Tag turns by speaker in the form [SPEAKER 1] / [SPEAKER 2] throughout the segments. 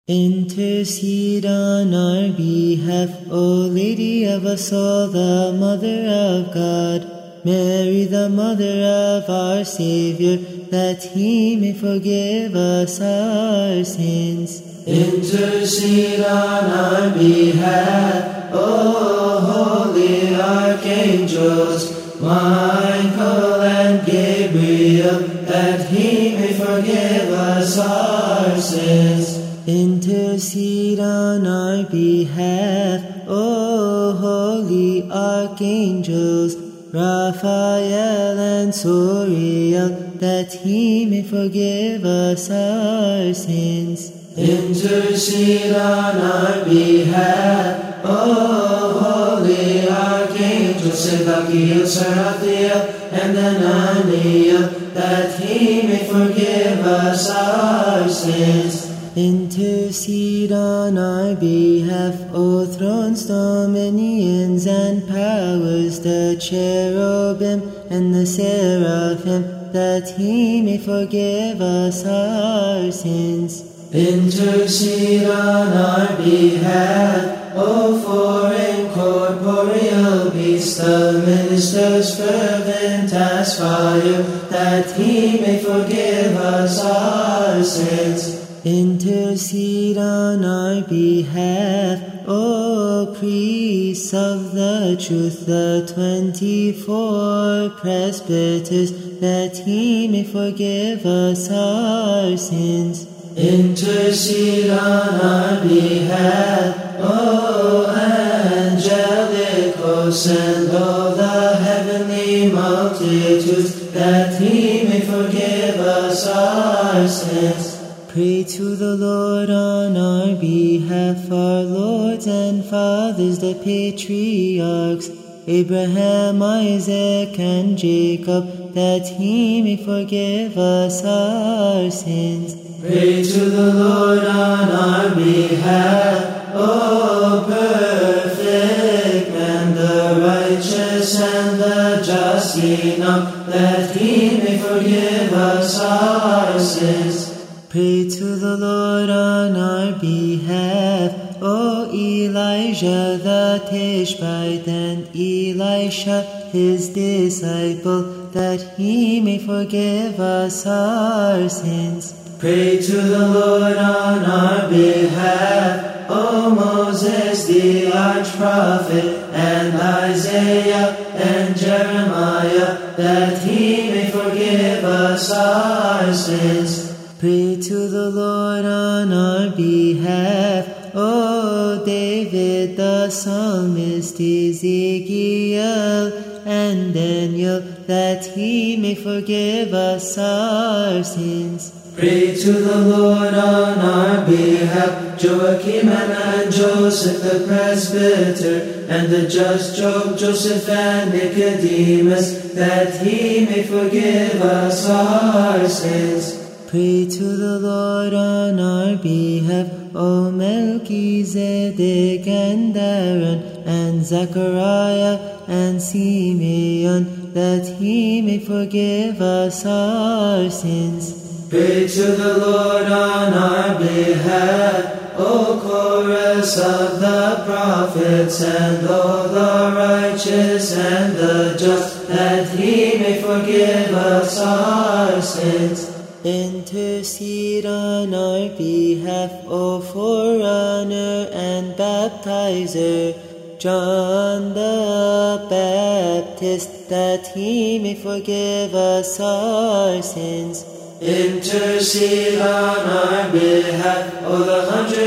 [SPEAKER 1] Intercede on our behalf, O Lady of us all, the Mother of God, Mary, the Mother of our Savior, that He may forgive us our sins.
[SPEAKER 2] Intercede on our behalf, O holy archangels, Michael and Gabriel, that He may forgive us our sins.
[SPEAKER 1] Intercede on our behalf, O holy archangels, Raphael and Suriel, that He may forgive us our sins.
[SPEAKER 2] Intercede on our behalf, O holy archangels, Zedekiel, Seraphiel, and Ananiel, that He may forgive us our sins.
[SPEAKER 1] Intercede on our behalf, O thrones, dominions, and powers, the cherubim and the seraphim, that He may forgive us our sins.
[SPEAKER 2] Intercede on our behalf, O foreign corporeal beasts, the ministers fervent as fire, that He may forgive us our sins.
[SPEAKER 1] Intercede on our behalf, O priests of the truth, the 24 presbyters, that He may forgive us our sins.
[SPEAKER 2] Intercede on our behalf, O angelic hosts, and all the heavenly multitudes, that He may forgive us our sins.
[SPEAKER 1] Pray to the Lord on our behalf, our lords and fathers, the patriarchs, Abraham, Isaac, and Jacob, that He may forgive us our sins.
[SPEAKER 2] Pray to the Lord on our behalf, O perfect man, the righteous and the just enough, that He may forgive us our sins.
[SPEAKER 1] Pray to the Lord on our behalf, O Elijah the Tishbite, and Elisha his disciple, that He may forgive us our sins.
[SPEAKER 2] Pray to the Lord on our behalf, O Moses the arch-prophet, and Isaiah and Jeremiah, that He may forgive us our sins.
[SPEAKER 1] Pray to the Lord on our behalf, O David the psalmist, Ezekiel and Daniel, that He may forgive us our sins.
[SPEAKER 2] Pray to the Lord on our behalf, Joachim and Joseph the presbyter, and the just Job, Joseph and Nicodemus, that He may forgive us our sins.
[SPEAKER 1] Pray to the Lord on our behalf, O Melchizedek and Aaron, and Zechariah and Simeon, that He may forgive us our sins.
[SPEAKER 2] Pray to the Lord on our behalf, O chorus of the prophets, and all the righteous and the just, that He may forgive us our sins.
[SPEAKER 1] Intercede on our behalf, O forerunner and baptizer, John the Baptist, that He may forgive us our sins.
[SPEAKER 2] Intercede on our behalf, O the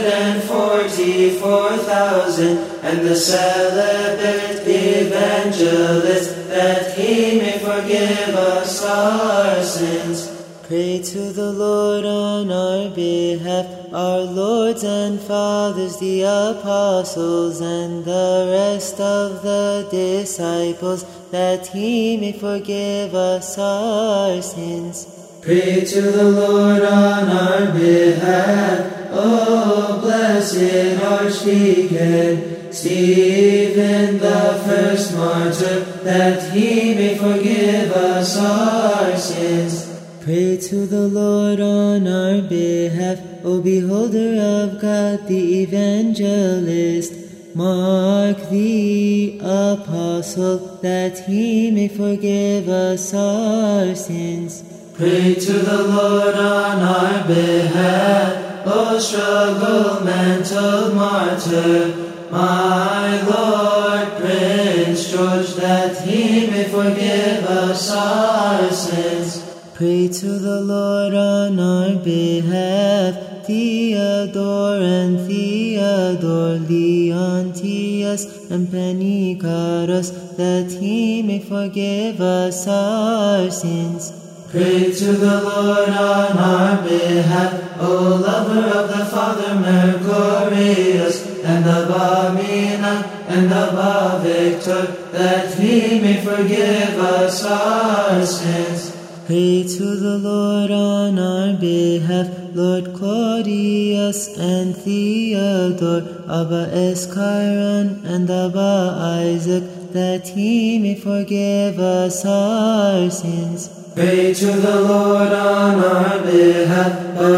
[SPEAKER 2] 144,000, and the celibate evangelists, that He may forgive us our sins.
[SPEAKER 1] Pray to the Lord on our behalf, our lords and fathers, the apostles, and the rest of the disciples, that He may forgive us our sins.
[SPEAKER 2] Pray to the Lord on our behalf, O blessed Archdeacon Stephen, the first martyr, that he may forgive us our sins.
[SPEAKER 1] Pray to the Lord on our behalf, O beholder of God the evangelist. Mark the apostle, that he may forgive us our sins.
[SPEAKER 2] Pray to the Lord on our behalf, O struggle-mantled martyr, my Lord Prince George, that he may forgive us our sins.
[SPEAKER 1] Pray to the Lord on our behalf, Theodore and Theodore, Leontius and Panicarus, that he may forgive us our sins.
[SPEAKER 2] Pray to the Lord on our behalf, O lover of the Father Mercurius, and of Amina, and of Victor, that he may forgive us our sins.
[SPEAKER 1] Pray to the Lord on our behalf, Lord Claudius and Theodore, Abba Eschiron and Abba Isaac, that he may forgive us our sins.
[SPEAKER 2] Pray to the Lord on our behalf,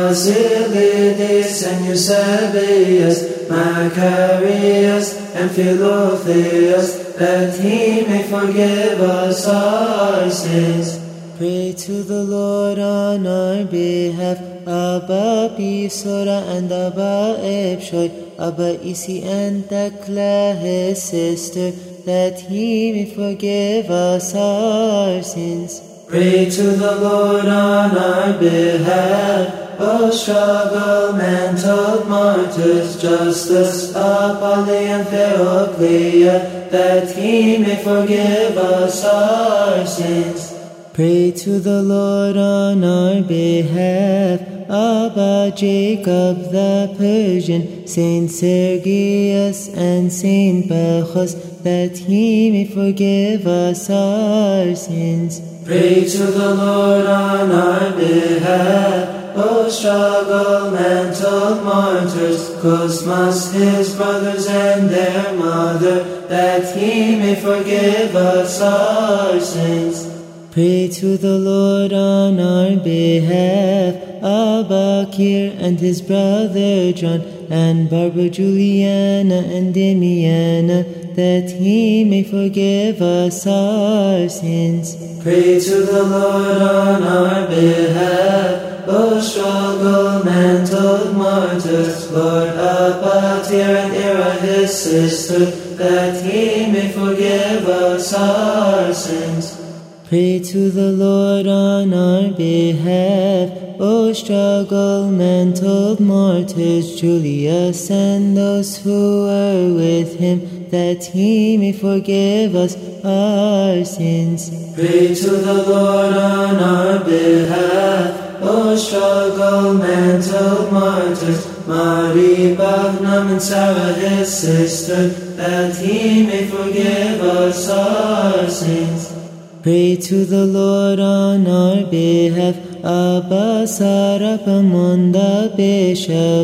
[SPEAKER 2] Basilides and Eusebius, Macarius and Philotheus, that he may forgive us our sins.
[SPEAKER 1] Pray to the Lord on our behalf, Abba Pisora and Abba Epshoi, Abba Isi and Thecla his sister, that he may forgive us our sins.
[SPEAKER 2] Pray to the Lord on our behalf, O struggle-mantled martyrs, Justus, Apolly and Theoclia, that he may forgive us our sins.
[SPEAKER 1] Pray to the Lord on our behalf, Abba Jacob the Persian, Saint Sergius and Saint Bacchus, that he may forgive us our sins.
[SPEAKER 2] Pray to the Lord on our behalf, O struggle-mantled martyrs, Cosmas, his brothers and their mother, that he may forgive us our sins.
[SPEAKER 1] Pray to the Lord on our behalf, Abba Kir and his brother John, and Barbara Juliana and Damiana, that he may forgive us our sins.
[SPEAKER 2] Pray to the Lord on our behalf, O struggle-mantled martyrs, Lord Apatir and Ira his sister, that he may forgive us our sins.
[SPEAKER 1] Pray to the Lord on our behalf, O struggle-mantled martyrs, Julius and those who are with him, that he may forgive us our sins.
[SPEAKER 2] Pray to the Lord on our behalf, O struggle-mantled martyrs, Mary Bagnam and Sarah his sister, that he may forgive us our sins.
[SPEAKER 1] Pray to the Lord on our behalf, Abba Sarapamon the Bishop,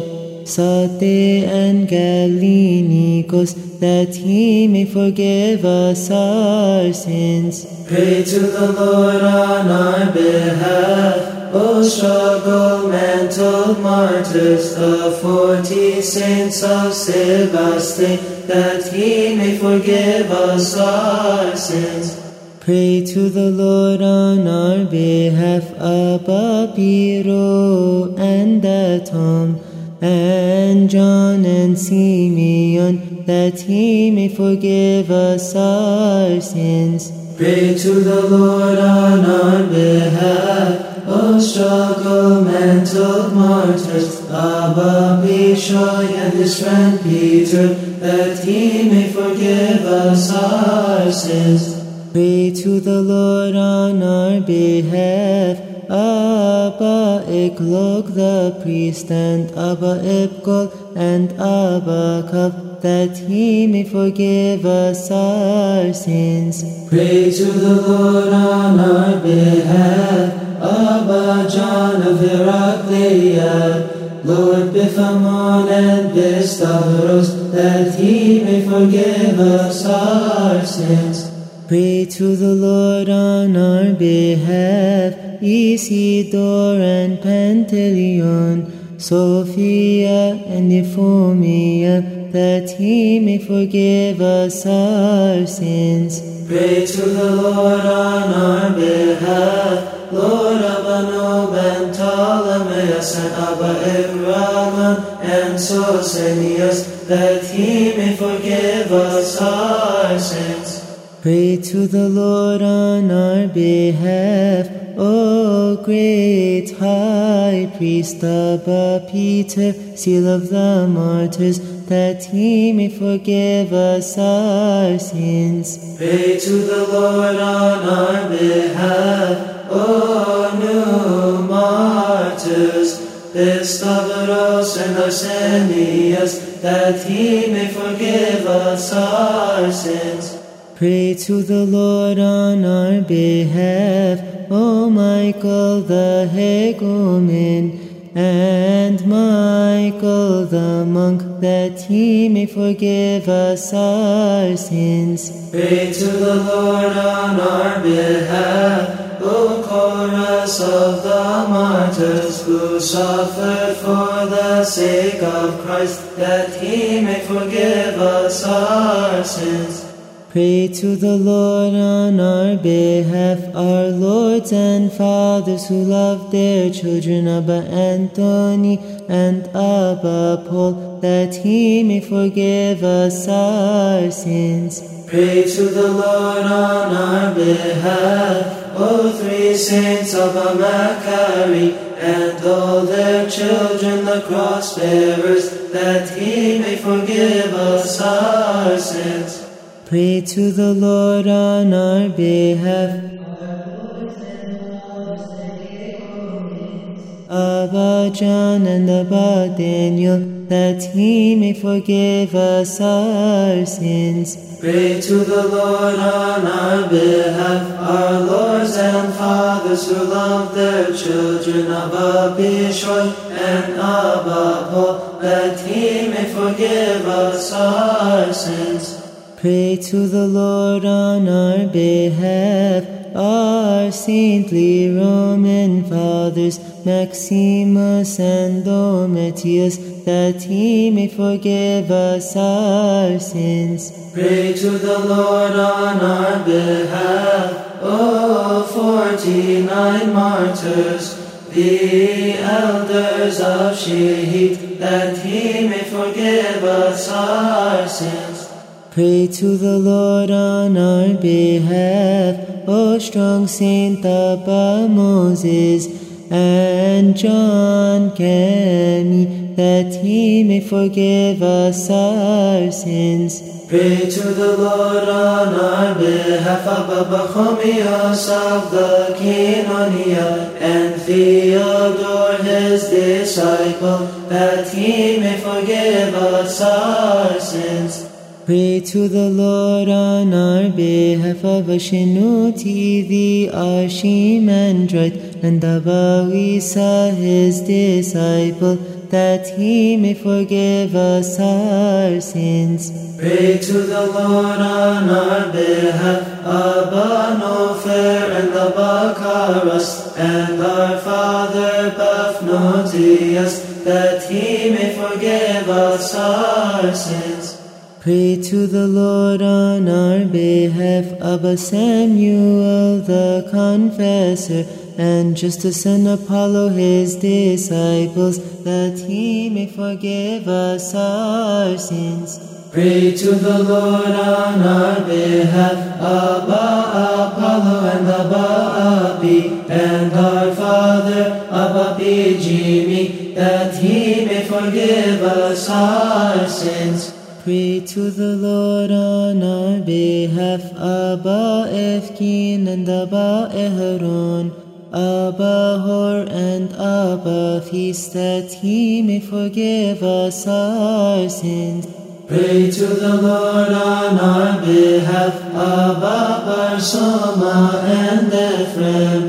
[SPEAKER 1] Sate and Galinicos, that he may forgive us our sins.
[SPEAKER 2] Pray to the Lord on our behalf, O struggle-mantled martyrs, the 40 saints of Sebaste, that he may forgive us our sins.
[SPEAKER 1] Pray to the Lord on our behalf, Abba Piro and Tom, and John and Simeon, that he may forgive us our sins.
[SPEAKER 2] Pray to the Lord on our behalf, O struggle-mantled martyrs, Abba Bishoy and his friend Peter, that he may forgive us our sins.
[SPEAKER 1] Pray to the Lord on our behalf, Abba Eklog the priest, and Abba Epkol and Abba Kaf, that he may forgive us our sins.
[SPEAKER 2] Pray to the Lord on our behalf, Abba John of Heraclea, Lord Biphamon and Pistavros, that he may forgive us our sins.
[SPEAKER 1] Pray to the Lord on our behalf, Isidore and Pantaleon, Sophia and Euphemia, that he may forgive us our sins.
[SPEAKER 2] Pray to the Lord on our behalf, Lord Abanub and Ptolemaeus and Abba Abraham and Sosenius, that he may forgive us our sins.
[SPEAKER 1] Pray to the Lord on our behalf, O great High Priest Abba Peter, seal of the martyrs, that he may forgive us our sins.
[SPEAKER 2] Pray to the Lord on our behalf, O new martyrs, Stavros and Arsenius, that he may forgive us our sins.
[SPEAKER 1] Pray to the Lord on our behalf, O Michael the Hegumen, and Michael the monk, that he may forgive us our sins.
[SPEAKER 2] Pray to the Lord on our behalf, O chorus of the martyrs, who suffered for the sake of Christ, that he may forgive us our sins.
[SPEAKER 1] Pray to the Lord on our behalf, our lords and fathers who love their children, Abba Anthony and Abba Paul, that he may forgive us our sins.
[SPEAKER 2] Pray to the Lord on our behalf, O three saints of Macari, and all their children, the cross bearers, that he may forgive us our sins.
[SPEAKER 1] Pray to the Lord on our behalf, Abba John and Abba Daniel, that he may forgive us our sins.
[SPEAKER 2] Pray to the Lord on our behalf, our lords and fathers who love their children, Abba Bishoy and Abba Paul, that he may forgive us our sins.
[SPEAKER 1] Pray to the Lord on our behalf, our saintly Roman fathers, Maximus and Domitius, that he may forgive us our sins.
[SPEAKER 2] Pray to the Lord on our behalf, O 49 martyrs, the elders of Shehid, that he may forgive us our sins.
[SPEAKER 1] Pray to the Lord on our behalf, O strong Saint Abba Moses and John Kenny, that he may forgive us our sins.
[SPEAKER 2] Pray to the Lord on our behalf, Abba Pachomios of the Koinonia, and Theodore his disciple, that he may forgive us our sins.
[SPEAKER 1] Pray to the Lord on our behalf of Ashinuti the Archimandrite, and Abba Lisa his disciple, that he may forgive us our sins.
[SPEAKER 2] Pray to the Lord on our behalf, Abba Nofer and Abba Karas, and our Father Paphnutius, that he may forgive us our sins.
[SPEAKER 1] Pray to the Lord on our behalf, Abba Samuel the Confessor, and Justus and Apollo his disciples, that he may forgive us our sins.
[SPEAKER 2] Pray to the Lord on our behalf, Abba Apollo and Abba Abi, and our Father Abba Pijimi, that he may forgive us our sins.
[SPEAKER 1] Pray to the Lord on our behalf, Abba Efkin and Abba Eharon, Abba Hor and Abba Feast, that he may forgive us our sins.
[SPEAKER 2] Pray to the Lord on our behalf, Abba Barsoma and Ephraim,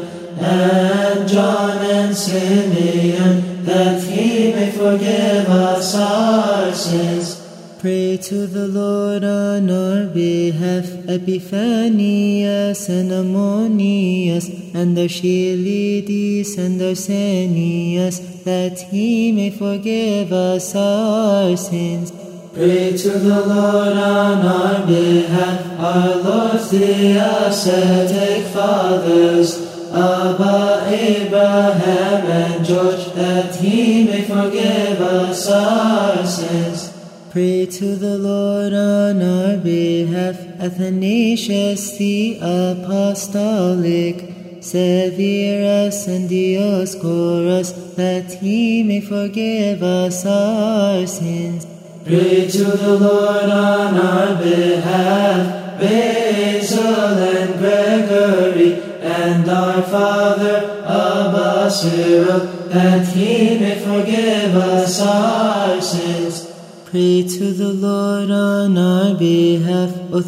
[SPEAKER 2] and John and Simeon, that he may forgive us our sins.
[SPEAKER 1] Pray to the Lord on our behalf, Epiphanius and Ammonius, and Archelaus and Arsenius, that he may forgive us our sins.
[SPEAKER 2] Pray to the Lord on our behalf, our Lord's the ascetic fathers, Abba, Abraham, and George, that he may forgive us our sins.
[SPEAKER 1] Pray to the Lord on our behalf, Athanasius the apostolic, Severus and Dioscorus, that he may forgive us our sins.
[SPEAKER 2] Pray to the Lord on our behalf, Basil and Gregory, and our Father Abba Cyril, that he may forgive us our sins.
[SPEAKER 1] Pray to the Lord on our behalf, O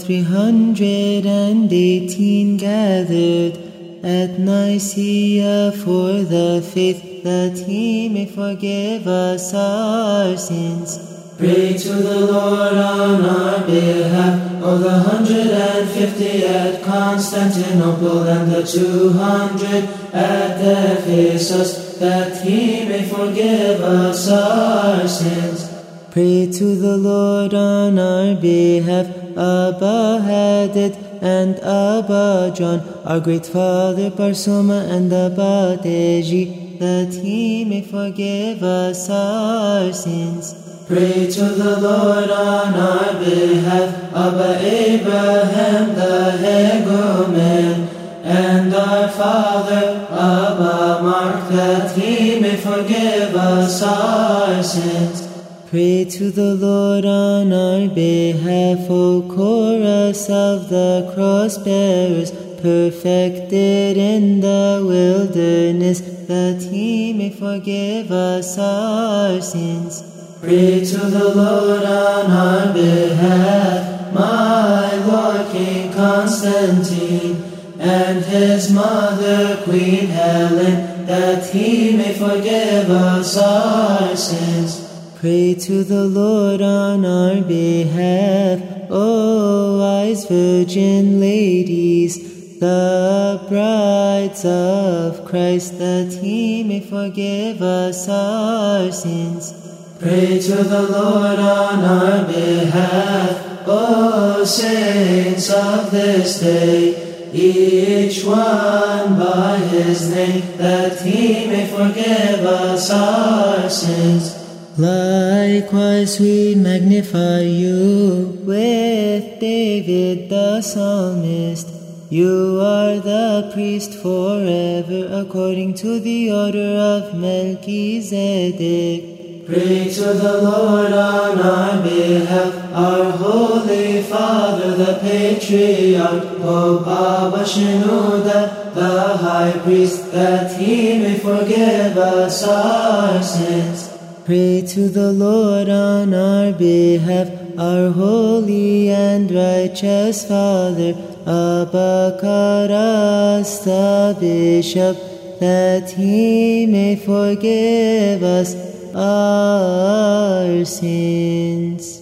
[SPEAKER 1] 318 gathered at Nicaea for the faith, that he may forgive us our sins.
[SPEAKER 2] Pray to the Lord on our behalf, O the 150 at Constantinople and the 200 at Ephesus, that he may forgive us our sins.
[SPEAKER 1] Pray to the Lord on our behalf, Abba Hadid and Abba John, our great father Barsoma and Abba Deji, that he may forgive us our sins.
[SPEAKER 2] Pray to the Lord on our behalf, Abba Abraham the Hegumen, and our father Abba Mark, that he may forgive us our sins.
[SPEAKER 1] Pray to the Lord on our behalf, O chorus of the cross-bearers, perfected in the wilderness, that he may forgive us our sins.
[SPEAKER 2] Pray to the Lord on our behalf, my Lord King Constantine, and his mother Queen Helen, that he may forgive us our sins.
[SPEAKER 1] Pray to the Lord on our behalf, O wise virgin ladies, the brides of Christ, that he may forgive us our sins.
[SPEAKER 2] Pray to the Lord on our behalf, O saints of this day, each one by his name, that he may forgive us our sins.
[SPEAKER 1] Likewise we magnify you with David the psalmist. You are the priest forever, according to the order of Melchizedek.
[SPEAKER 2] Pray to the Lord on our behalf, our Holy Father, the Patriarch, Pope Abba Shenouda, the High Priest, that he may forgive us our sins.
[SPEAKER 1] Pray to the Lord on our behalf, our holy and righteous Father, Abba Karas the Bishop, that he may forgive us our sins.